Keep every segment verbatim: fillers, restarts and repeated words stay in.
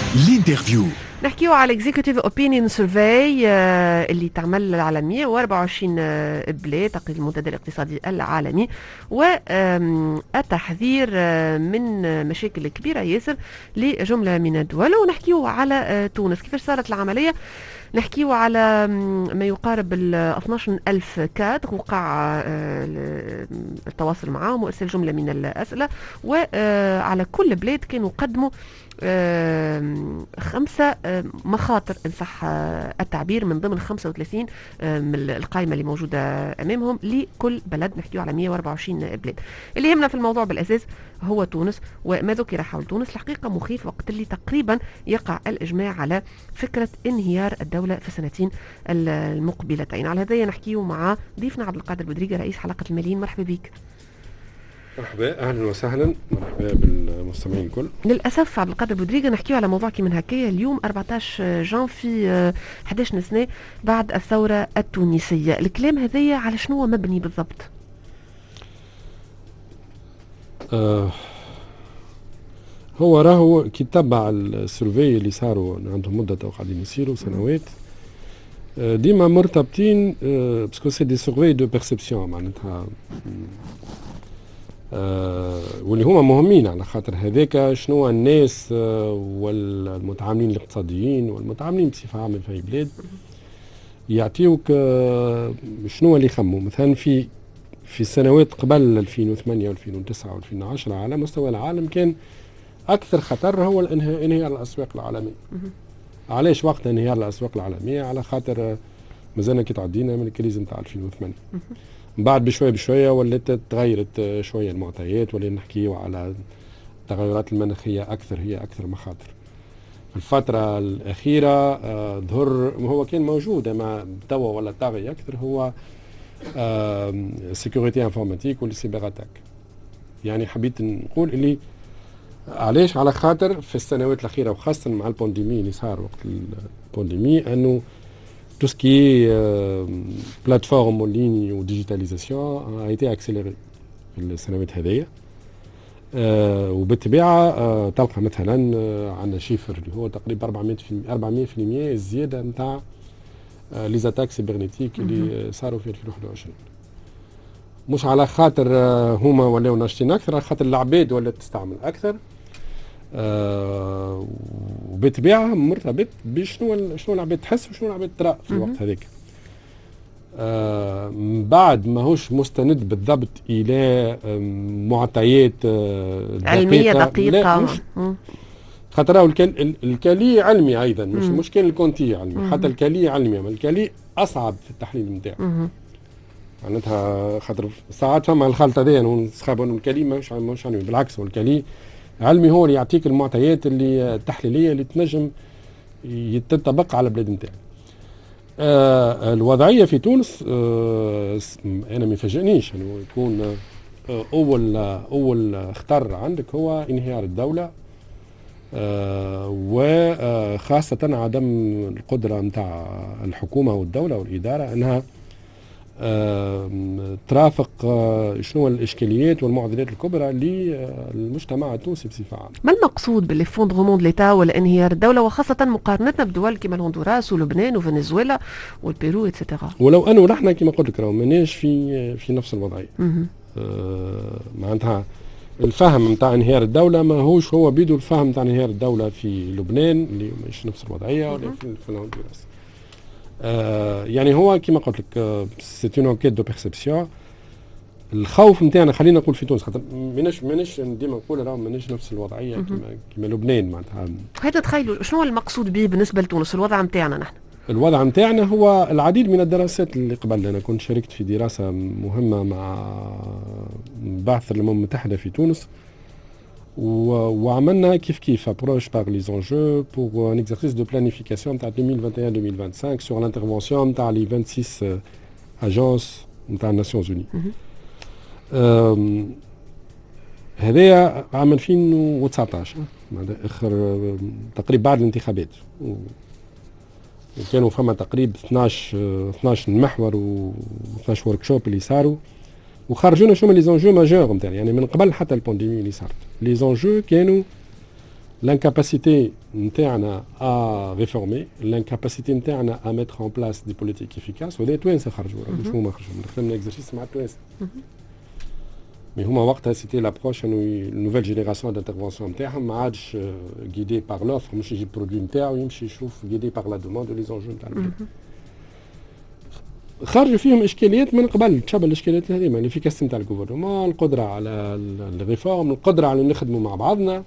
الانترفيو. نحكيو على الاكزيكتيف اوبينيون سيرفي اللي تعمل على مية وأربعة وعشرين بلاد تقرير المنتدى الاقتصادي العالمي، والتحذير من مشاكل كبيره ياسر لجمله من الدول. ونحكيو على تونس كيفاش صارت العمليه، نحكيو على ما يقارب ال اثناش ألف كادر وقع التواصل معهم وارسال جمله من الاسئله، وعلى كل بلاد كانوا قدموا خمسة مخاطر إن صح التعبير من ضمن خمسة وثلاثين من القائمة اللي موجودة أمامهم لكل بلد. نحكيو على مية وأربعة وعشرين بلاد. اللي يهمنا في الموضوع بالأساس هو تونس وما ذكر حول تونس. الحقيقة مخيف وقت اللي تقريبا يقع الإجماع على فكرة انهيار الدولة في السنتين المقبلتين. على هذا نحكيو مع ضيفنا عبد القادر بودريقة رئيس حلقة الماليين. مرحبا بك. مرحبا، اهلا وسهلا، مرحبا بالمستمعين الكل. للاسف عبد القادر بودريقة نحكيو على موضوع كي من هكايا اليوم أربعطاش جان في أحد عشر سنه بعد الثوره التونسيه. الكلام هذايا على شنو مبني بالضبط؟ آه هو راهو كي تبع السيرفي اللي صاروا عندهم مده تو قاعدين يصيروا سنوات، آه ديما مرتبطين آه باسكو سي دي سيرفي دو بيرسبسيون معناتها، آه واللي هما مهمين على خاطر هذاك شنو الناس آه والمتعاملين الاقتصاديين والمتعاملين بصفه عامه في بلاد يعطيوك آه شنو اللي يخموا. مثلا في في السنوات قبل ألفين وثمانية وألفين وتسعة وألفين وعشرة على مستوى العالم كان اكثر خطر هو انهيار الاسواق العالميه. علاش وقت انهيار الاسواق العالميه؟ على خاطر مازلنا كي تعدينا من الكريز نتاع ألفين وثمانية. بعد بشويه بشويه ولات تغيرت شويه المعطيات، ولا نحكيو على التغيرات المناخيه اكثر، هي اكثر مخاطر. في الفتره الاخيره آه ظهر هو كان موجود اما توا ولا طاغي اكثر، هو آه سيكوريتي انفورماتيك والسيبر اتاك. يعني حبيت نقول اللي علاش؟ على خاطر في السنوات الاخيره وخاصه مع البانديمي اللي صار وقت البانديمي انه tout ce qui est euh, plateforme en ligne ou digitalisation a été accéléré في السنوات هذية. آه وبالطبيعة آه تلقى مثلا آه عندنا شيفر اللي هو تقريبا أربعمية بالمية الزيادة نتاع آه لي زاتاك سيبرنيتيك اللي صاروا في ألفين وواحد وعشرين. مش على خاطر آه هما ولاو ناشطين أكثر، على خاطر العباد ولا تستعمل أكثر. آه وبالطبيعه مرتبط بشنو شنو العباد تحس وشنو العباد ترى في الوقت هذاك. آه بعد ماهوش مستند بالضبط الى معطيات آه علميه دقيقه، خاطر الكل الكالي علمي ايضا، مش مشكل الكونتي علمي، حتى الكالي علمي، اما الكالي اصعب في التحليل نتاعو. معناتها خاطر ساعات فما الخلطه هذيا نسخاب انه الكالي مش مش علمي، بالعكس هو الكالي علمي هو اللي يعطيك المعطيات اللي التحليليه اللي تنجم تطبق على البلاد نتاعك. آه الوضعيه في تونس آه انا ما يفاجئنيش انه يعني يكون آه اول اول خطر عندك هو انهيار الدوله، آه وخاصه عدم القدره نتاع الحكومه والدوله والاداره انها آه، ترافق آه، شنو الاشكاليات والمعضلات الكبرى للمجتمع التونسي بصفه عامه. ما المقصود بالفوندغمون ليتا والانهيار الدوله، وخاصه مقارنتنا بدول كما الهندوراس ولبنان وفنزويلا والبيرو اتسيتيرا؟ ولو انه نحن كما قلت لك راهو ماناش في في نفس الوضعيه. آه معناتها الفهم نتاع انهيار الدوله ما هوش هو بيدو الفهم نتاع انهيار الدوله في لبنان اللي مش نفس الوضعيه، ولا في, في الهندوراس. آه يعني هو كما قلت لك سي اون انكيت دو بيرسبسيون. الخوف نتاعنا خلينا نقول في تونس، خاطر ماناش ماناش ديما نقول راه ماناش نفس الوضعيه كما كما لبنان. معناتها هذا تخيلوا شنو المقصود به بالنسبه لتونس الوضع نتاعنا نحن؟ الوضع نتاعنا هو العديد من الدراسات اللي قبل. انا كنت شاركت في دراسه مهمه مع بعث الامم المتحده في تونس، وعملنا كيف كيف approche par les enjeux pour un exercice de planification نتاع deux mille vingt et un deux mille vingt-cinq sur l'intervention نتاع les vingt-six agences نتاع الناسيونز اوني. هذايا عام ألفين وتسعطاش، اخر تقريبا بعد الانتخابات، وكانوا فما تقريبا اثناش اثناش محور و اثناش ورك شوب اللي صاروا، وخرجونا شنو لي زونجو ماجور نتاع يعني من قبل حتى البانديمي اللي صارت. لي زونجو كانوا l'incapacité نتاعنا à réformer, l'incapacité نتاعنا à mettre en place des politiques efficaces. وهذا توانسة خرجوا مش هما خرجوا دخلنا اكزرسيس مع توانسة. مي هما وقتها سيتي لابروش انه النوفيل جينيراسيون دانترفونسيون نتاعهم ما عادش غيدي بار لوفر، مش يجي برودوي نتاعو يمشي يشوف غيدي بار لا دوموند ولي زونجو نتاع البلاد. خرجوا فيهم اشكاليات من قبل تشابه الاشكاليات هذه، الافيكاسيتي نتاع الجوفرنمون، القدره على الريفورم، القدره على نخدموا مع بعضنا.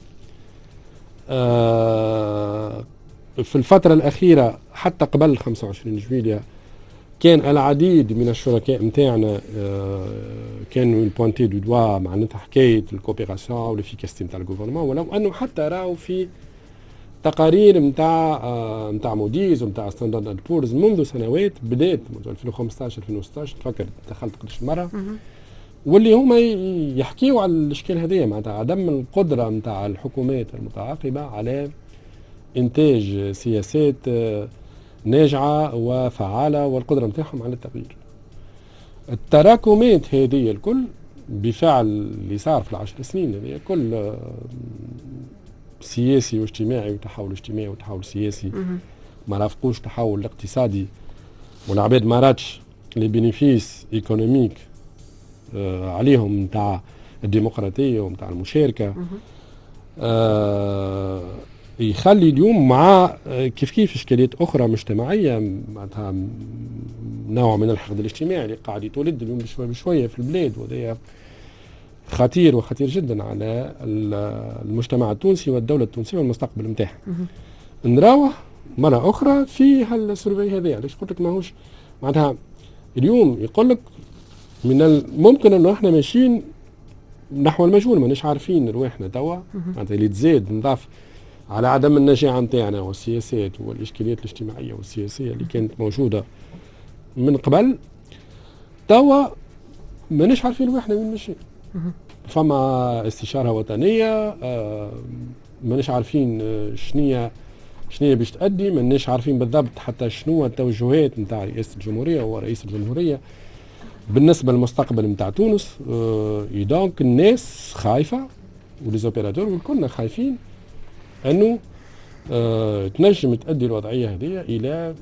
آه في الفتره الاخيره حتى قبل خمسة وعشرين جويلية كان العديد من الشركاء نتاعنا آه كانوا يبوانتي دو دوا معناتها حكايه الكوبيراسيون والافيكاسيتي نتاع الجوفرنمون، ولو انه حتى راهو في تقارير نتاع آه نتاع موديز ونتاع ستاندرد اند بورز منذ سنوات بدات منذ ألفين وخمسطاش ألفين وستطاش نتفكر دخلت قداش مره، واللي هما يحكيوا على الاشكال هذه معناتها عدم القدره نتاع الحكومات المتعاقبه على انتاج سياسات آه ناجعه وفعاله والقدره نتاعهم على التغيير. التراكمات هذه الكل بفعل اللي صار في العشر سنين هذه كل آه سياسي واجتماعي وتحول اجتماعي وتحول سياسي ما رافقوش تحول اقتصادي، والعباد ما راتش لي بينيفيس ايكونوميك آه عليهم نتاع الديمقراطيه ونتاع المشاركه، آه يخلي اليوم مع كيف كيف اشكاليات اخرى مجتمعيه معناتها نوع من الحقد الاجتماعي اللي قاعد يتولد اليوم بشويه بشويه في البلاد، وهذا خطير وخطير جدا على المجتمع التونسي والدوله التونسيه والمستقبل نتاعها. نراوه مره اخرى في هالسيرفي هذا، علاش قلت لك ماهوش معناتها اليوم يقول لك من الممكن انه احنا ماشيين نحو المجهول، ماناش عارفين رواحنا توا معناتها اللي تزاد نضاف على عدم النجاعه نتاعنا والسياسات والاشكاليات الاجتماعيه والسياسيه اللي كانت موجوده من قبل، توا ماناش عارفين رواحنا وين ماشيين. فما استشاره وطنيه آه ماناش عارفين آه شنية شنية باش تأدي، ماناش عارفين بالضبط حتى شنو التوجهات نتاع رئاسه الجمهوريه ورئيس الجمهوريه بالنسبه للمستقبل نتاع تونس. آه دونك الناس خايفه وليزوبيراتور والكلنا خايفين انه آه تنجم تؤدي الوضعيه هذه الى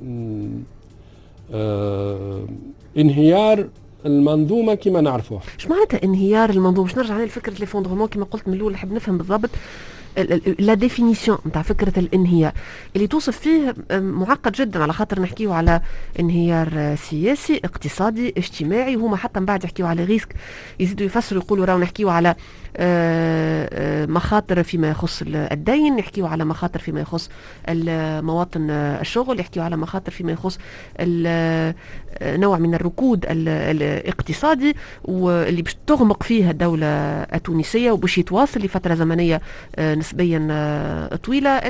آه انهيار المنظومه كما نعرفوها. اش معناتها انهيار المنظومه؟ باش نرجع لفكره ليفوندرومون كما قلت من الاول، نحب نفهم بالضبط لا ديفينيسيون نتاع فكره الانهيار اللي توصف فيه معقد جدا، على خاطر نحكيو على انهيار سياسي اقتصادي اجتماعي، وهما حتى من بعد يحكيو على ريسك يزيدوا يفسروا يقولوا راهو نحكيو على مخاطر فيما يخص الدين، يحكيو على مخاطر فيما يخص مواطن الشغل، يحكيو على مخاطر فيما يخص نوع من الركود الاقتصادي واللي باش تغمق فيها الدولة التونسية وباش يتواصل لفترة زمنية نسبيا طويلة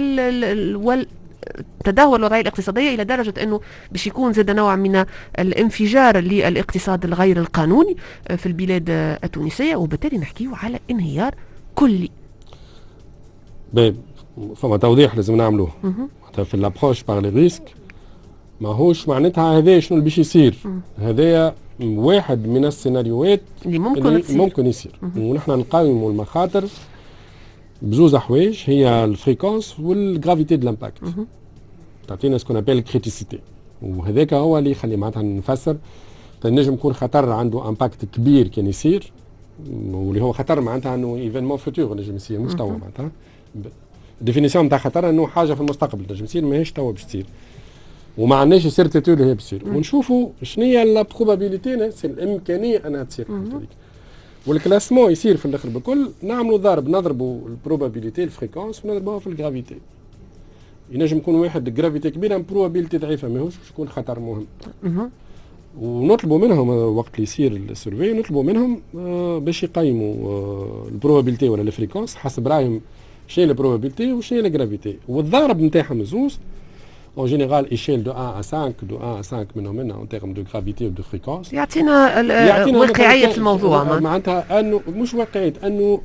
تدهور الوضعية الاقتصادية إلى درجة أنه باش يكون زاد نوع من الانفجار للاقتصاد الغير القانوني في البلاد التونسية، وبالتالي نحكيه على انهيار كلي. باهي فما توضيح لازم نعملوه في الابروش بار لي ريسك، ماهوش معناتها هذا شنو اللي باش يصير، هذايا واحد من السيناريوهات اللي ممكن اللي تصير. ممكن يصير، ونحن نقاوموا المخاطر بزوز حوايج، هي الفريكونس والغرافيتي دو لامباكت، تعطينا سكون ابل كريتيسيتي، وهذاك هو اللي يخلي معناتها نفسر تنجم يكون خطر عنده امباكت كبير كان يصير، واللي هو خطر معناتها انه ايفينمون فوتور نجم يصير مش توا، معناتها الديفينيسيون نتاع خطر انه حاجه في المستقبل نجم يصير ماهيش توا باش تصير، وما عندناش سيرتيتود هي بتصير، ونشوفوا شنو هي لا بروبابيليتي الامكانيه انها تصير هذيك. والكلاسمون يصير في الاخر بكل نعملوا ضرب نضربوا البروبابيليتي الفريكونس ونضربوها في الجرافيتي. ينجم يكون واحد جرافيتي كبيره بروبابيليتي ضعيفه ماهوش باش يكون خطر مهم. ونطلبوا منهم وقت اللي يصير السيرفي نطلبوا منهم باش يقيموا البروبابيليتي ولا الفريكونس حسب رايهم شنو هي البروبابيليتي وشنو هي الجرافيتي، والضرب نتاعهم زوز en général échelle de un à cinq de un à cinq منهم منها en termes de gravité ou de fréquence يعطينا واقعية الموضوع، معناتها انه مش واقعية انه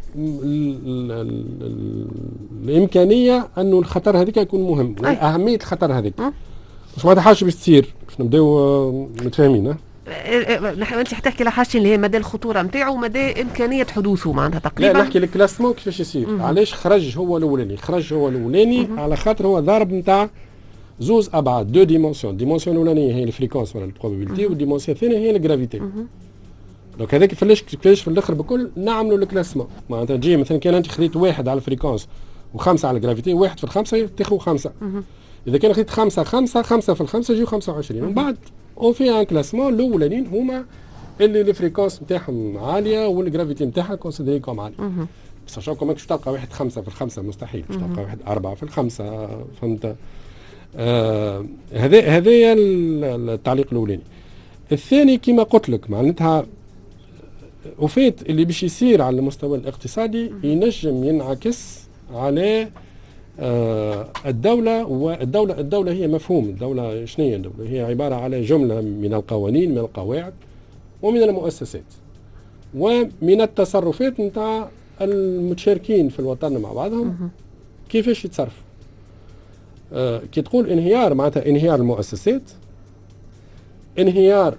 الامكانية انه الخطر هذيك يكون مهم، اهمية الخطر هذيك مش معناتها حاجة باش تصير باش نبداو متفاهمين. انت حتحكي على حاجتين اللي هي مدى الخطوره نتاعو ومدى امكانيه حدوثه معناتها تقريبا. لا نحكي الكلاسمون كيفاش يصير. مم. علاش خرج هو الاولاني؟ خرج هو الاولاني على خاطر هو ضارب نتاع زوز ابعاد، دو ديمونسيون. ديمونسيون الاولانيه هي الفريكونس ولا البروبابيلتي، والديمونسيون الثانيه هي الجرافيتي. دونك هذاك فلاش كيفاش في الاخر بكل نعملوا الكلاسمون. معناتها تجي مثلا كان انت خذيت واحد على الفريكونس وخمسه على الجرافيتي، واحد في الخمسه تاخذ خمسه. اذا كان خذيت خمسه خمسه خمسه في الخمسه يجيو خمسة وعشرين. ومن بعد اون في ان كلاسمون الاولانيين هما اللي الفريكونس نتاعهم عاليه والجرافيتي نتاعها كونسيدري كوم عاليه. بس عشان كوماك باش تلقى واحد خمسه في الخمسه مستحيل، باش تلقى واحد اربعه في الخمسه. فهمت؟ آه هذا هذايا التعليق الاولاني. الثاني كما قلت لك معناتها وفات اللي باش يصير على المستوى الاقتصادي ينجم ينعكس على آه الدولة. والدولة الدولة هي مفهوم الدولة. شنو هي الدولة؟ هي عبارة على جملة من القوانين، من القواعد، ومن المؤسسات، ومن التصرفات نتاع المتشاركين في الوطن مع بعضهم كيفاش يتصرفوا. آه كي تقول انهيار معناتها انهيار المؤسسات، انهيار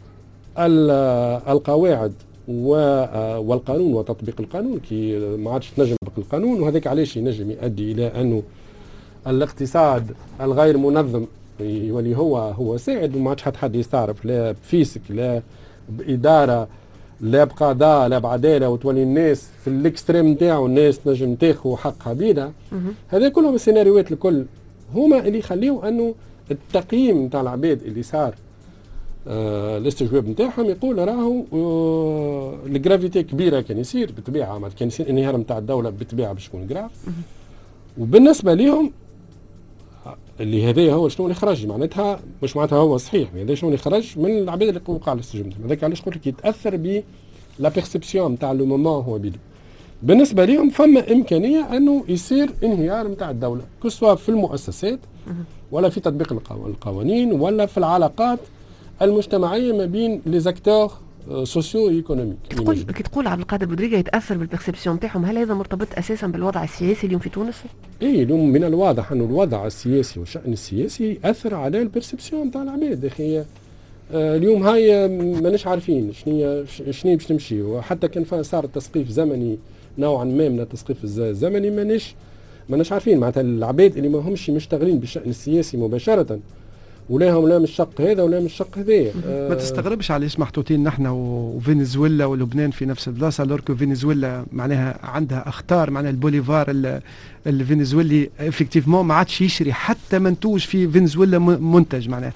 القواعد والقانون وتطبيق القانون. كي ما عادش تنجم تطبق القانون، وهذاك علاش ينجم يؤدي الى انه الاقتصاد الغير منظم يولي هو هو سائد، وما عادش حد حد يستعرف لا بفيسك لا باداره لا بقضاء لا بعداله، وتولي الناس في الاكستريم نتاعو الناس تنجم تاخذ حقها بيدها. هذا كلهم السيناريوهات الكل هما اللي يخليوا انه التقييم نتاع العباد اللي صار آه الاستجواب نتاعهم يقول راهو آه الجرافيتي كبيره كان يصير بالطبيعه، ما كان يصير انهيار نتاع الدوله بالطبيعه باش يكون جراف. وبالنسبه لهم اللي هذايا هو شنو اللي خرج معناتها مش معناتها هو صحيح، هذا شنو اللي خرج من العباد اللي وقع الاستجواب. هذاك علاش قلت لك يتاثر ب لا بيرسيبسيون نتاع لو مومون هو بيدو. بالنسبه لهم فما امكانيه انه يصير انهيار نتاع الدوله، كسوا في المؤسسات ولا في تطبيق القوانين ولا في العلاقات المجتمعيه ما بين لي زاكتور سوسيو ايكونوميك. كي تقول كي تقول عبد القادر بودريغا يتاثر بالبيرسيبسيون نتاعهم، هل هذا مرتبط اساسا بالوضع السياسي اليوم في تونس؟ اي اليوم من الواضح انه الوضع السياسي والشان السياسي ياثر على البيرسيبسيون نتاع العباد. اخي آه اليوم هاي ماناش عارفين شنو شنو باش تمشي، وحتى كان صار تسقيف زمني نوعا ما من التسقيف الزمني ماناش ماناش عارفين. معناتها العباد اللي ما همش مشتغلين بالشان السياسي مباشره ولاهم لا من الشق هذا ولا من الشق هذايا. آه ما تستغربش علاش محطوطين نحن وفنزويلا ولبنان في نفس البلاصه، لوركو فنزويلا معناها عندها اخطار. معناها البوليفار الفنزويلي افكتيفمون ما عادش يشري حتى منتوج في فنزويلا منتج. معناها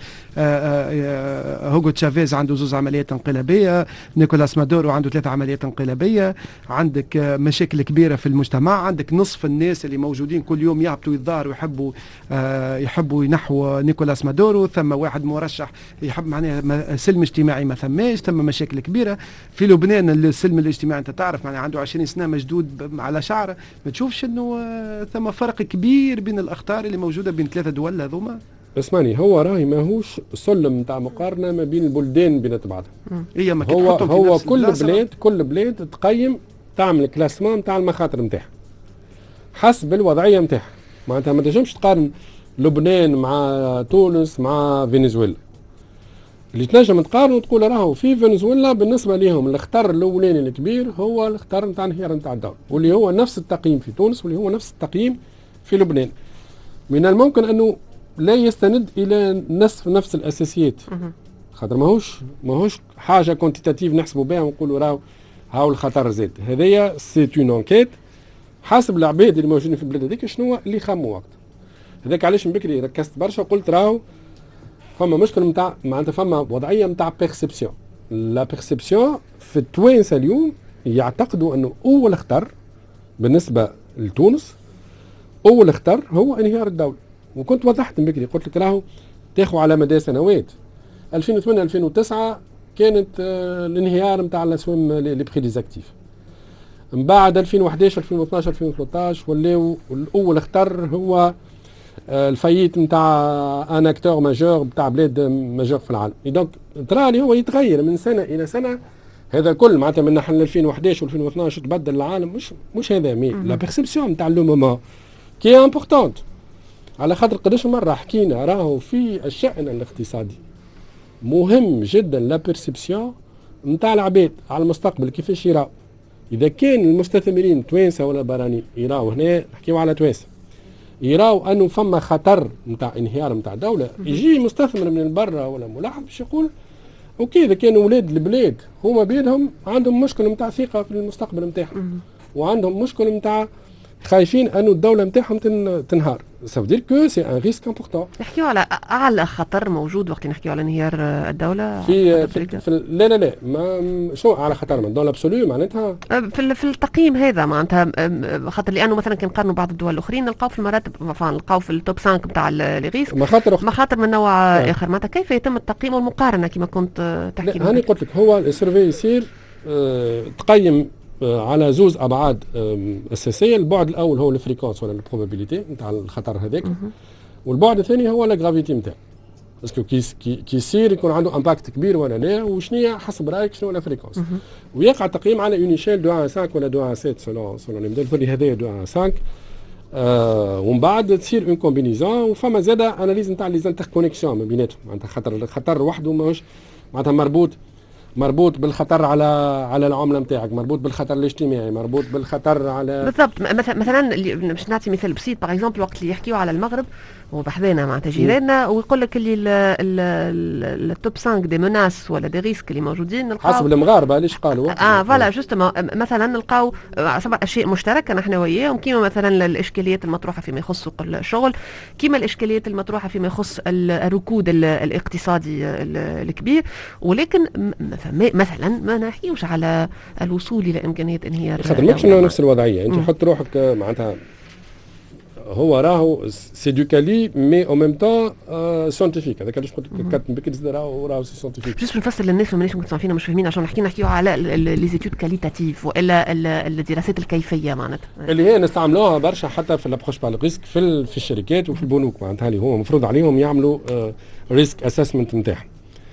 هوغو تشافيز عنده زوز عمليات انقلابيه، نيكولاس مادورو عنده ثلاث عمليات انقلابيه، عندك مشاكل كبيره في المجتمع، عندك نصف الناس اللي موجودين كل يوم يهبطوا يتظاهروا ويحبوا يحبوا ينحوا نيكولاس مادورو، ثم واحد مرشح يحب معناها سلم اجتماعي ما ثماش، ثم مشاكل كبيره في لبنان. السلم الاجتماعي انت تعرف معناها عنده عشرين سنه مشدود على شعره، ما تشوفش انه ثم فرق كبير بين الاخطار اللي موجوده بين ثلاثه دول هذوما؟ اسمعني، هو راهي ماهوش سلم نتاع مقارنه ما بين البلدان بينات بعضها. هي ما هو هو كل بلاد كل بلاد تقيم تعمل كلاسمون نتاع المخاطر نتاعها حسب الوضعيه نتاعها. معناتها ما تنجمش تقارن لبنان مع تونس مع فنزويلا. اللي تنجم تقارن وتقول راهو في فنزويلا بالنسبه لهم الخطر الاولاني الكبير هو الخطر نتاع انهيار نتاع الدوله، واللي هو نفس التقييم في تونس واللي هو نفس التقييم في لبنان. من الممكن انه لا يستند الى نفس نفس الاساسيات، خاطر ماهوش ماهوش حاجه كونتيتاتيف نحسبوا بها ونقولوا راهو هاو الخطر زاد. هذايا سي اون انكيت حسب العباد اللي موجودين في البلاد هذيك شنو اللي خموا وقت. هذاك علاش من بكري ركزت برشا وقلت راهو فما مشكل نتاع معناتها فما وضعيه نتاع بيرسيبسيون. لا بيرسيبسيون في التوانسه اليوم يعتقدوا انه اول خطر بالنسبه لتونس اول خطر هو انهيار الدوله. وكنت وضحت من بكري قلت لك راهو تاخذوا على مدى سنوات ألفين وثمانية ألفين وتسعة كانت آه الانهيار نتاع الاسهم لي بري ديزاكتيف. من بعد ألفين وأحد عشر ألفين واثناش ألفين وثلاثة عشر ولاو الاول خطر هو آه الفايت نتاع ان اكتور ماجور نتاع بلاد ماجور في العالم. دونك ترى اللي هو يتغير من سنه الى سنه. هذا كل معناتها من نحن ألفين وأحد عشر ألفين واثناش تبدل العالم، مش مش هذا مي لا بيرسيبسيون نتاع لو مومون كي امبورطونت. على خاطر قداش مره حكينا راهو في الشأن الاقتصادي مهم جدا لا بيرسبسيون نتاع العباد على المستقبل كيفاش يراو. اذا كان المستثمرين توانسه ولا برانيين يراو هنا نحكيو على توانسه يراو انه فما خطر نتاع انهيار نتاع دوله، يجي مستثمر من برا ولا ملاحظ باش يقول اوكي اذا كانوا اولاد البلاد هما بينهم عندهم مشكل نتاع ثقه في المستقبل نتاعهم وعندهم مشكل نتاع خايفين انه الدوله نتاعهم تنهار. Ça veut dire que c'est un risque important. نحكيو على اعلى خطر موجود وقت نحكيو على انهيار الدوله في, في, في لا لا لا ما شو على خطر من دون لابسوليو معناتها في, في التقييم هذا معناتها خاطر لانه مثلا كي نقارنوا بعض الدول الاخرين نلقاو في المراتب نلقاو في التوب خمسة نتاع لي ريسك مخاطر مخاطر من نوع آه. اخر. معناتها كيف يتم التقييم والمقارنه كما كنت تحكي؟ انا قلت لك هو السيرفي يصير اه تقيم على زوز ابعاد اساسيه. البعد الاول هو الفريكونس ولا البروبابيليتي نتاع الخطر هذاك، والبعد الثاني هو لا غرافيتي نتاعو باسكو كي كي يصير يكون عنده امباكت كبير ولا لا، وشنو حسب رايك شنو الفريكونس. ويقع التقييم على اون ايشيل دو واحد خمسة ولا دو واحد سبعة سولون سولون الموديل هذايا دو واحد خمسة. آه ومن بعد تصير اون كومبينيزون وفما زاده اناليز نتاع لي زانتر كونيكسيون ما بيناتهم. معناتها خطر الخطر وحده ماهوش معناتها مربوط مربوط بالخطر على على العمله نتاعك، مربوط بالخطر الاجتماعي، مربوط بالخطر على بالضبط. مثلا مثلا باش نعطي مثال بسيط باغ اكزومبل وقت اللي يحكيوا على المغرب وبحذانا مع جيراننا ويقول لك اللي التوب خمسة دي مناس ولا دي ريسك اللي موجودين نلقاو حسب المغاربه ليش قالوا اه فوالا جوستومون مثلا نلقاو سبع اشياء مشتركه نحن وياهم، كيما مثلا الاشكاليات المطروحه فيما يخص سوق الشغل، كيما الاشكاليات المطروحه فيما يخص الركود الاقتصادي الكبير، ولكن مثلا ما نحكيوش على الوصول الى امكانيه انهيار. خاطر ماكش نفس الوضعيه. انت حط روحك معناتها هو راهو سي دو كالي مي او ميم طون ساينتيفيك. هذاك علاش قلت لك كابتن بكري راهو راهو سي ساينتيفيك. جوست نفسر للناس اللي مانيش متصنفين مش فاهمين عشان نحكي نحكيو على لي زيتود كاليتاتيف والا الدراسات الكيفيه معناتها اللي هي نستعملوها برشا حتى في لابروش بار ريسك في في الشركات وفي البنوك. معناتها اللي هو المفروض عليهم يعملوا ريسك اسسمنت نتاعهم.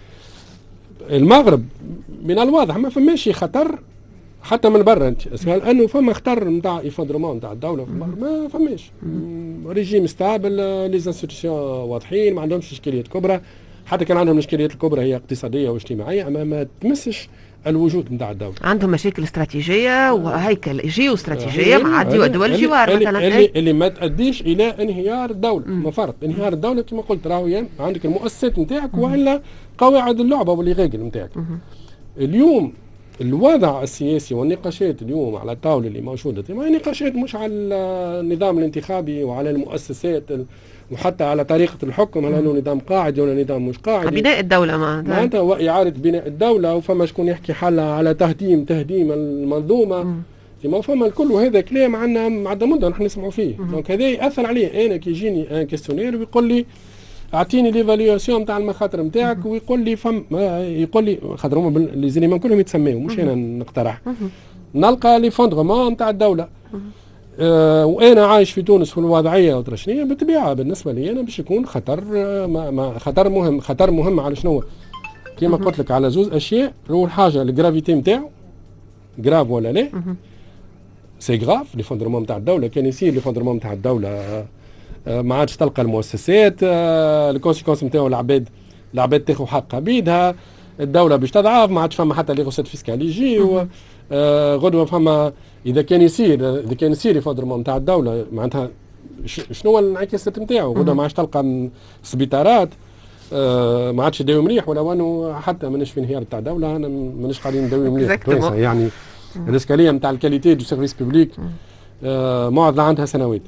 المغرب من الواضح ما فماش خطر حتى من برا. انت لانه فما خطر نتاع افادرمون نتاع الدوله ما فماش ريجيم ستابل، لي انستيتيوشن واضحين، ما عندهمش اشكاليات كبرى. حتى كان عندهم الاشكاليات الكبرى هي اقتصاديه واجتماعيه اما ما تمسش الوجود نتاع الدوله. عندهم مشاكل استراتيجيه وهيكل جيو استراتيجيه مع دول الجوار مثلا اللي, اللي ما تؤديش الى انهيار الدوله. ما فرق انهيار الدوله كما قلت راهو عندك المؤسسات نتاعك والا قواعد اللعبه واللي غاقل نتاعك. اليوم الوضع السياسي والنقاشات اليوم على الطاوله اللي موجوده ما هي نقاشات مش على النظام الانتخابي وعلى المؤسسات وحتى على طريقه الحكم، هل انه نظام قاعدي ولا نظام مش قاعدي. بناء الدوله معناتها معناتها واعاده بناء الدوله وفما شكون يحكي حالها على تهديم تهديم المنظومه. ما فما الكل وهذا كلام عندنا عندنا مده نحن نسمعوا فيه. دونك هذا ياثر عليه. انا كي يجيني ان كيستيونير ويقول لي اعطيني ليفاليواسيون نتاع المخاطر نتاعك ويقول لي فم يقول لي خاطر هما لي زيليمون كلهم يتسميو مش انا نقترح. نلقى لي فوندغمون نتاع الدوله. أه وانا عايش في تونس في الوضعيه وترشنيه بالطبيعه بالنسبه لي انا باش يكون خطر ما ما خطر مهم خطر مهم على شنو كيما قلت لك على زوز اشياء. اول حاجه الجرافيتي نتاعو جراف ولا لا سي جراف. لي فوندغمون نتاع الدوله كان يصير لي فوندغمون نتاع الدوله ما عادش تلقى المؤسسات الكونسيكونس نتاعو العباد العباد تاخذ حقها بيدها، الدوله باش تضعف، ما عادش فما حتى لي غوسيت فيسكال يجيو آه غدوه. فما اذا كان يصير اذا كان يصير يفضل نتاع الدوله معناتها شنو الانعكاسات نتاعو؟ غدوه ما عادش تلقى سبيطارات آه ما عادش يداوي مليح ولا انه حتى ماناش في انهيار تاع الدوله. انا ماناش قاعدين نداوي مليح يعني الاسكاليه نتاع الكاليتي دو سيرفيس بوبليك آه معضله عندها سنوات.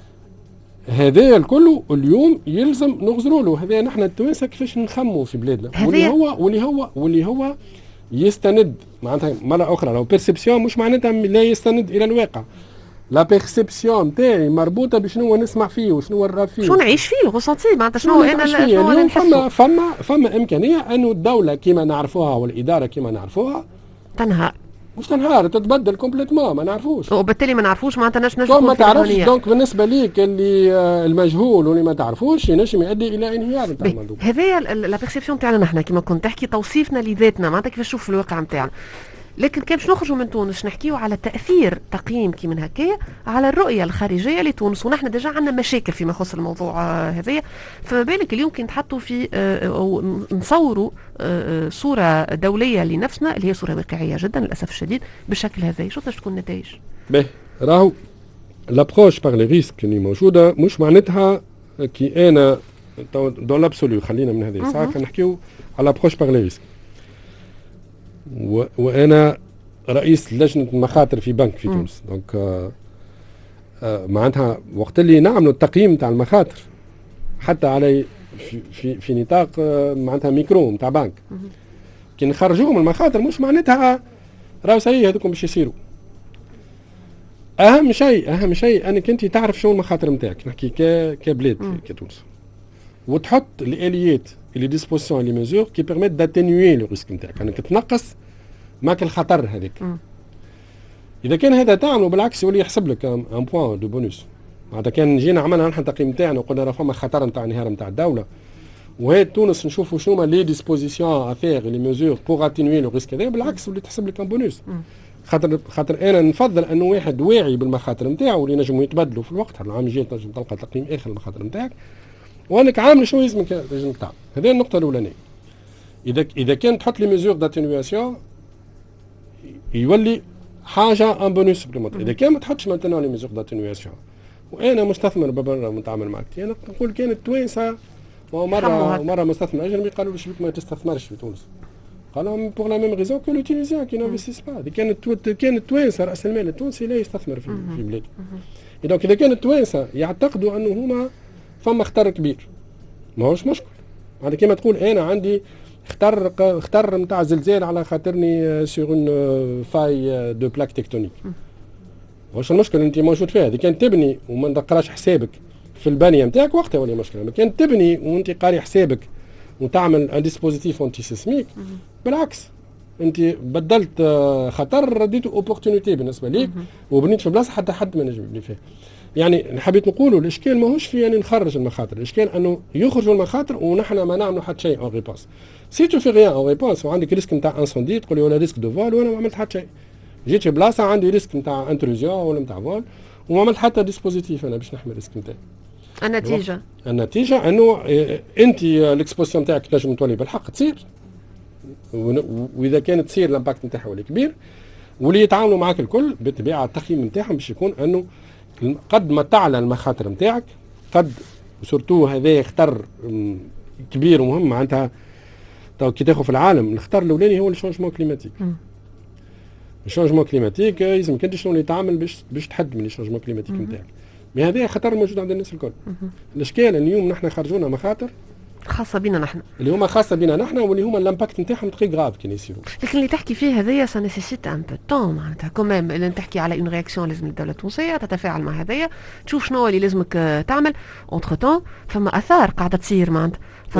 هذا الكل اليوم يلزم نغزروا له. هذا نحن التوانسه كيفاش نخموا في بلادنا واللي هو واللي هو واللي هو يستند معناتها مره اخرى لو بيرسبسيون مش معناتها لا يستند الى الواقع. لا بيرسبسيون تاعي مربوطه بشنو نسمع فيه وشنو نرى فيه شنو نعيش فيه الغوسنتي معناتها شنو انا شنو انا فما فما فما امكانيه انه الدوله كما نعرفوها والاداره كما نعرفوها تنهار مش تنهار تتبدل كومبليتمون ما نعرفوش وبالتالي ما نعرفوش معناتها ناش نشوفوا ما تعرفش. دونك بالنسبه ليك اللي المجهول واللي ما تعرفوش ينجم يؤدي الى انهيار نتاع المنظومه. هذه لا بيرسيبسيون تاعنا نحن كما كنت تحكي توصيفنا لذاتنا معناتها كيفاش نشوف الواقع نتاعنا. لكن كان باش نخرجوا من تونس نحكيو على تاثير تقييم كي من هكايا على الرؤيه الخارجيه لتونس، ونحن ديجا عندنا مشاكل فيما يخص الموضوع آه هذايا. فما بالك اليوم كي نتحطوا في آه او نصوروا آه صوره دوليه لنفسنا اللي هي صوره واقعيه جدا للاسف الشديد بالشكل هذا، شو باش تكون النتائج؟ باهي راهو لابروش باغ لي ريسك اللي موجوده مش معناتها كي انا دون لابسوليو، خلينا من هذه الساعه نحكيو على لابروش باغ لي ريسك. وانا رئيس لجنه المخاطر في بنك في تونس، دونك آه آه معناتها وقت اللي نعملوا التقييم تاع المخاطر حتى على في في, في نطاق آه معناتها ميكرو نتاع بنك، كي نخرجوهم المخاطر مش معناتها راهو سي هذوكم باش يصيروا. اهم شيء اهم شيء انك انت تعرف شو المخاطر نتاعك، نحكي كبلاد كتونس، وتحط الاليات لي ديسبوزيسيون لي ميزور كي بيرميت داتينيوي لو ريسك نتاعك، انك تنقص ماك الخطر هذاك. اذا كان هذا تعملوا بالعكس يولي يحسب لك ان بوان دو بونوس. معناتها كان جينا عملنا نحن التقييم تاعنا وقلنا راه فما خطر نتاع انهيار نتاع الدوله، وهي تونس نشوفوا شنو هما لي ديسبوزيسيون افير لي ميزور بور اتينيوي لو ريسك هذا، بالعكس ولي تحسب لك ان بونوس. خاطر خاطر انا نفضل انه واحد واعي بالمخاطر نتاعو اللي نجموا يتبدلوا في الوقت. العام الجاي تنجم تلقى تقييم اخر المخاطر نتاعك، وانك عامل شنو لازمك لازمك تعمل. هذه النقطه الاولانيه. اذا اذا كان تحط لي ميزور داتينيواسيون يولي حاجه ان بونوس سبليمونتير. اذا كان ما تحطش مثلا لي ميزور داتينيواسيون وانا مستثمر برا متعامل معك، انا نقول كانت توانسه مره مره مستثمر اجنبي قالوا لي شبيك ما تستثمرش في تونس، قالوا بور لا ميم ريزون كو لو تونيزيان كي نانفيستيس با. كانت كانت توانسه راس المال التونسي لا يستثمر في في بلاده. دونك اذا كانت توانسه يعتقدوا انه هما فما خطر كبير، ماهوش مشكل. هذا كما تقول انا عندي خطر خطر نتاع زلزال على خاطرني سور اون فاي دو بلاك تكتونيك، واش المشكل انت موجود فيها. اذا كان تبني وما نقراش حسابك في البنيه نتاعك وقتها ولا مشكله. ما كان تبني وانت قاري حسابك وتعمل ان ديسبوزيتيف انتي سيسميك، بالعكس انت بدلت خطر رديته اوبورتونيتي بالنسبه ليك وبنيت في بلاصه حتى حد ما نجم يبني فيها. يعني حبيت نقولوا الاشكال ماهوش في يعني نخرج المخاطر، الاشكال انه يخرجوا المخاطر ونحن ما نعملوا حتى شيء اون ريبونس. سي تو في ريان اون ريبونس وعندك ريسك نتاع انسوندي تقول لي ولا ريسك دو فول وانا ما عملت حتى شيء. جيت في بلاصه عندي ريسك نتاع انتروزيون ولا نتاع فول وما عملت حتى ديسبوزيتيف انا باش نحمي الريسك نتاعي. النتيجه النتيجه انه انت الاكسبوزيسيون نتاعك تنجم تولي بالحق تصير، واذا كانت تصير الامباكت نتاعها ولي كبير، واللي يتعاملوا معك الكل بالطبيعه التقييم نتاعهم باش يكون انه قد ما تعلى المخاطر نتاعك قد سورتو هذا خطر كبير ومهم. معناتها تو كي تاخذ في العالم الخطر الاولاني هو الشونجمون كليماتيك. الشونجمون كليماتيك لازمك انت شنو اللي تعمل باش باش تحد من الشونجمون كليماتيك نتاعك. مي هذا خطر موجود عند الناس الكل. الاشكال اليوم نحن خرجونا مخاطر خاصه بنا نحن، اللي هما خاصه بنا نحن واللي هما الامباكت نتاعهم تقي غراف كي يصيروا. لكن اللي تحكي فيه هذايا سا نيسيسيت ان بو طون، معناتها كوميم اللي تحكي على اون رياكسيون لازم الدوله التونسيه تتفاعل مع هذايا، تشوف شنو اللي لازمك تعمل. اونتر طون فما اثار قاعده تصير، معناتها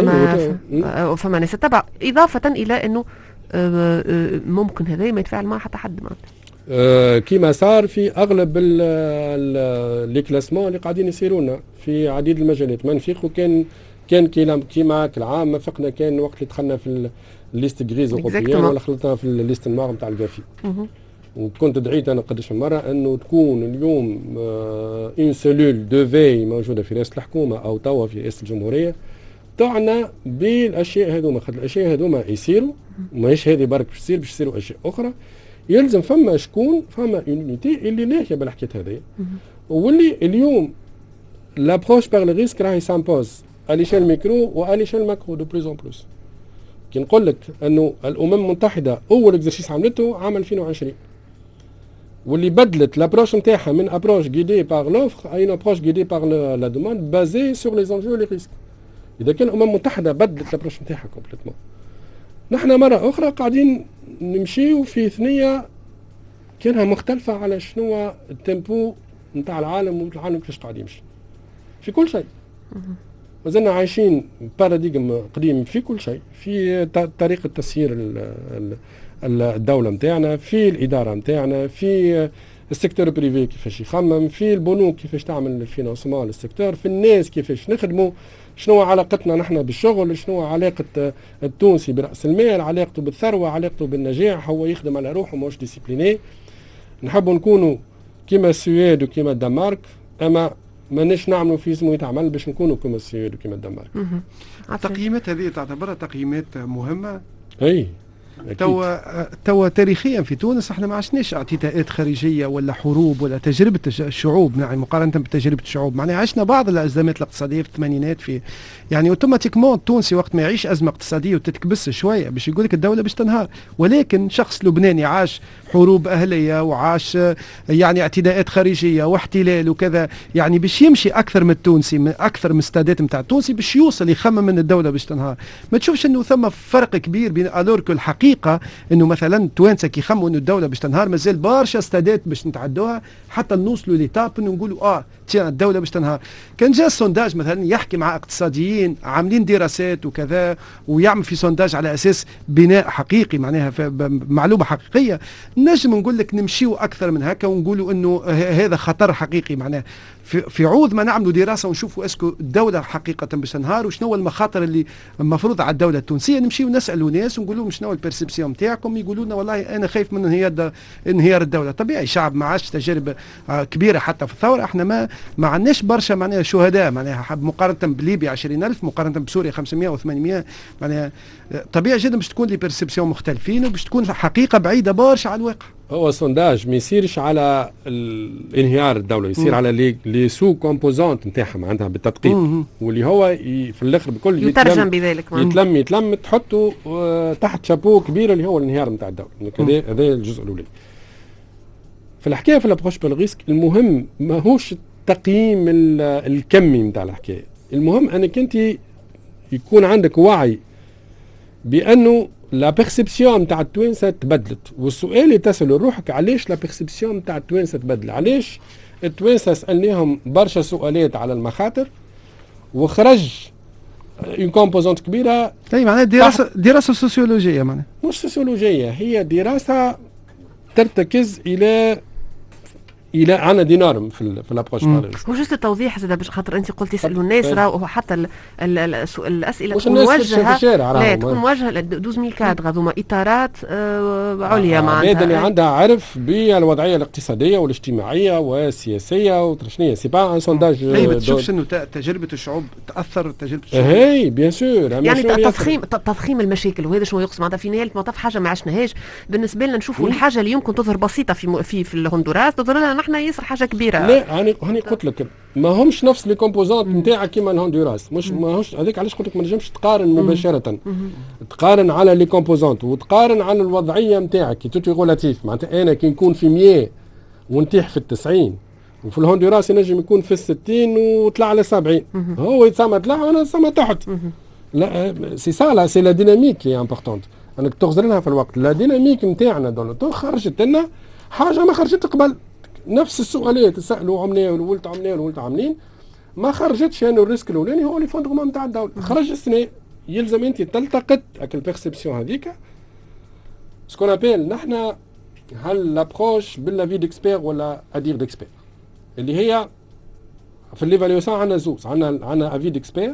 فما فما ناس تتبع، اضافه الى انه ممكن هذايا ما يتفاعل مع حتى حد معناتها. أه كيما صار في اغلب لي كلاسمون اللي قاعدين يصيرونا في عديد المجالات. ما نفيقوا كان كان كيما كالعام ما فقنا كان وقت اللي دخلنا في الليست غريز اوروبيان ولا خلطنا في الليست النوار نتاع الجافي. وكنت دعيت انا قداش من مره انه تكون اليوم اون سيلول دو في موجوده في رئاسه الحكومه او توا في رئاسه الجمهوريه تعنى بالاشياء هذوما. خاطر الاشياء هذوما يصيروا ماهيش هذه برك باش تصير، باش يصيروا اشياء اخرى. يلزم فما شكون فما يونيتي اللي لاهيه بالحكايه هذه، واللي اليوم لابروش باغ لي ريسك راهي سامبوز à l'échelle micro و à l'échelle macro de plus en plus. كي نقول لك انه الامم المتحده اول اكزرسيس عملته عام ألفين وعشرين واللي بدلت لابروش نتاعها من ابروش غيدي باغ لوفر اي ابروش غيدي باغ لا دوموند بازي سور لي زونجو لي ريسك. اذا كان الامم المتحده بدلت لابروش نتاعها كومبليتمون، نحن مره اخرى قاعدين نمشيو في ثنيه كانها مختلفه على شنو التيمبو نتاع العالم والعالم كيفاش قاعد يمشي في كل شيء. مازلنا عايشين باراديغم قديم في كل شيء، في طريقه تسيير الدوله نتاعنا، في الاداره نتاعنا، في السيكتور بريفي كيفاش يخمم، في البنوك كيفاش تعمل الفينانسمون للسيكتور، في الناس كيفاش نخدموا، شنو علاقتنا نحن بالشغل، شنو علاقة التونسي برأس المال، علاقته بالثروة، علاقته بالنجاح، هو يخدم على روحه ماهوش ديسيبليني. نحبوا نكونوا كيما السويد وكيما الدنمارك، اما ماناش نعملوا في اسمه يتعمل باش نكونوا كيما السويد وكيما الدنمارك. التقييمات هذه تعتبرها تقييمات مهمة. اي توا توا تاريخيا في تونس احنا ما عشناش اعتداءات خارجيه ولا حروب ولا تجربه الشعوب، يعني مقارنه بتجربه الشعوب، معناها عشنا بعض الازمات الاقتصاديه في الثمانينات، في يعني اوتوماتيكمون التونسي وقت ما يعيش ازمه اقتصاديه وتتكبس شويه باش يقول لك الدوله باش تنهار، ولكن شخص لبناني عاش حروب اهليه وعاش يعني اعتداءات خارجيه واحتلال وكذا، يعني باش يمشي اكثر من التونسي، من اكثر من الستادات نتاع التونسي باش يوصل يخمم من الدوله باش تنهار. ما تشوفش انه ثم فرق كبير بين الورك الحقيقه انه مثلا التوانسه كي يخموا انه الدوله باش تنهار مازال برشا استادات باش نتعدوها حتى نوصلوا ليتاب انه نقولوا اه تيان الدوله باش تنهار. كان جاء سونداج مثلا يحكي مع اقتصاديين عاملين دراسات وكذا ويعمل في سونداج على اساس بناء حقيقي، معناها معلومه حقيقيه، نجم نقول لك نمشيو اكثر من هكا ونقولوا انه هذا خطر حقيقي، معناها في, في عوض ما نعملوا دراسه ونشوفوا اسكو الدوله حقيقه باش تنهار وشنو هو المخاطر اللي المفروض على الدوله التونسيه، نمشيو نسالوا ناس ونقول لهم شنو البيرسبسيون نتاعكم، يقولوا لنا والله انا خايف من انهيار انهيار الدوله. طبيعي شعب ما عادش تجارب كبيره حتى في الثوره، احنا ما ما عندناش برشا معناها شهداء، معناها مقارنه بليبيا عشرين ألف، مقارنه بسوريا خمسمائة وثمانمائة، معناها طبيعي جدا باش تكون لي بيرسبسيون مختلفين وباش تكون حقيقه بعيده برشا على الواقع. هو سونداج ما يصيرش على انهيار الدوله، يصير م. على لي لي سو كومبوزونت نتاعهم عندها بالتدقيق، م- واللي هو في الاخر بكل يترجم بذلك يتلم يتلم تحطه تحت شابو كبير اللي هو الانهيار نتاع الدوله. هذا هذا الجزء الاولي في الحكايه. في الابروش بالريسك المهم ماهوش التقييم الكمي نتاع الحكايه، المهم انك انت يكون عندك وعي بانه لا بيرسبسيون نتاع التوانسه تبدلت، والسؤال اللي تسأله روحك علاش لا بيرسبسيون نتاع التوانسه تبدل، علاش التوانسه سالناهم برشا سؤالات على المخاطر وخرج اون كومبوزونت كبيره. اي معناها دراسه دراسه سوسيولوجيه، معناها مش سوسيولوجيه، هي دراسه ترتكز الى الى عنا دينارم في في الابروش مالوز. هو جست التوضيح زاد باش خاطر انت قلت يسالوا الناس راهو حتى ال ال ال الاسئله تكون موجهه، لا تكون موجهه ل اثناشر ألف كادر هذوما اطارات آه عليا آه معناتها هذا اللي عندها عرف بالوضعيه الاقتصاديه والاجتماعيه والسياسيه وترشنيه. سي با ان سونداج. اي ما تشوفش انه تجربه الشعوب تاثر تجربه الشعوب. اي بيان سور، يعني تضخيم تضخيم المشاكل، وهذا شنو يقصد معناتها في نهايه المطاف حاجه ما عشناهاش بالنسبه لنا، نشوفوا الحاجه اللي يمكن تظهر بسيطه في في في الهندوراس تظهر لنا نحن ياسر حاجه كبيره. لا هاني هاني قلت لك ما همش نفس لي كومبوزونت نتاعك كيما الهندوراس، مش ماهوش هذيك. علاش قلت لك ما نجمش تقارن مباشره، تقارن على لي كومبوزونت وتقارن على الوضعيه نتاعك كي توتي ريلاتيف. معناتها انا كي نكون في مية ونتيح في التسعين، وفي الهندوراس ينجم يكون في الستين وطلع على سبعين، هو يتسمى طلع وانا نسمى تحت. لا سي سا لا سي لا ديناميك لي امبورطونت، انك تغزر لها في الوقت. لا ديناميك نتاعنا دون خرجت لنا حاجه ما خرجت قبل. نفس السؤالات سالوا عمليه ولولت عمليه ولولت عاملين ما خرجتش. يعني الريسك الاولاني هو اللي فوندمون نتاع الدوله، خرج السنه يلزم انت تلتقط اك البيرسبسيون هذيك سكون ابيل نحن هل لابروش باللافي ديكسبير ولا ادير ديكسبير، اللي هي في ليفاليوسيون عندنا زوز، عندنا عندنا افي ديكسبير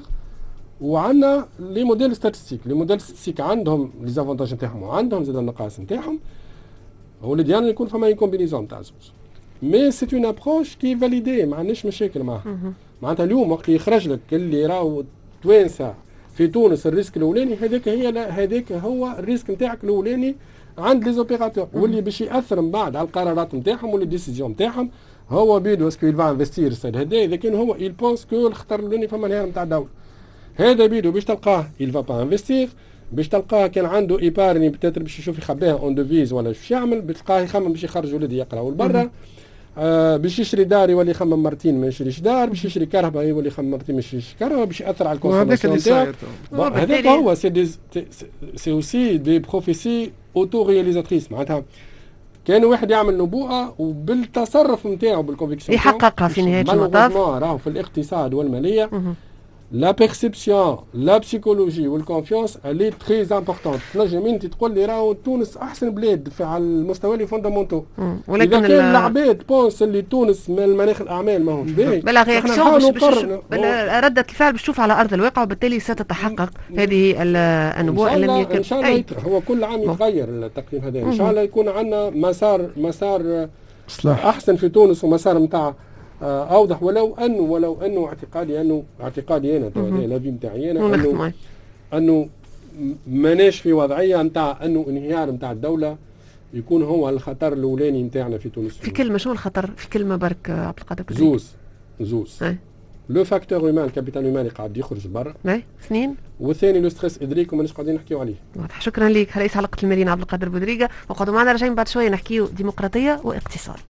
وعندنا لي موديل ستاتستيك. لي موديل ستاتستيك عندهم لي زافونتاج نتاعهم وعندهم زاد النقائص نتاعهم، هو اللي ديالنا يكون فما كومبينيزون نتاع زوز. مي سي اون ابروش كي فاليدي، ما عندناش مشاكل معها. معناتها اليوم وقت يخرج لك اللي راهو توانسه في تونس الريسك الاولاني، هذاك هي هذاك هو الريسك نتاعك الاولاني عند لي زوبيراتور، واللي باش ياثر من بعد على القرارات نتاعهم واللي ديسيزيون نتاعهم هو بيدو اسكو يلفا انفستير السيد هذا. اذا كان هو يل بونس كو الخطر الاولاني فما انهيار نتاع الدوله، هذا بيدو باش تلقاه يلفا با انفستير، باش تلقاه كان عنده ايبارني بتاتر باش يشوف يخبيها اون ديفيز ولا باش يعمل، بتلقاه يخمم باش يخرج ولدي يقراوا لبرا، آه باش يشري دار يولي يخمم مرتين ما يشريش دار، باش يشري كهرباء يولي يخمم مرتين ما يشريش كهرباء، باش ياثر على الكونسوماسيون تاعو. هذاك هو سي دي سي اوسي دي بروفيسي اوتو رياليزاتريس. معناتها كان واحد يعمل نبوءه وبالتصرف نتاعو بالكونفيكسيون يحققها في نهايه المطاف. راهو في الاقتصاد والماليه لا بيرسيبسيون لا بسيكولوجي والكونفيونس اللي تري امبورطون. تنجم انت تقول لي راهو تونس احسن بلاد في على المستوى لي فوندامونتو، ولكن اذا كان العباد بونس اللي تونس من مناخ الاعمال ماهوش باهي بلا رياكسيون ردة الفعل باش تشوف على ارض الواقع، وبالتالي ستتحقق هذه النبوءه. لم يكن ان شاء الله هو كل عام يتغير التقييم هذا، ان شاء الله يكون عندنا مسار مسار صلاح احسن في تونس ومسار نتاع اوضح. ولو انه ولو انه اعتقادي انه اعتقادي انا لافي نتاعي انا انه انه ماناش في وضعيه نتاع انه انهيار نتاع الدوله يكون هو الخطر الاولاني نتاعنا في تونس. في كلمه شنو الخطر؟ في كلمه برك عبد القادر. زوز زوز لو فاكتور هيومان، الكابيتال هيومان اللي قاعد يخرج برا اي اثنين، والثاني لو ستريس ادريك وماناش قاعدين نحكيو عليه. واضح. شكرا لك رئيس حلقه المدينه عبد القادر بودريقه، وقعدوا معنا راجعين بعد شويه نحكيو ديمقراطيه واقتصاد.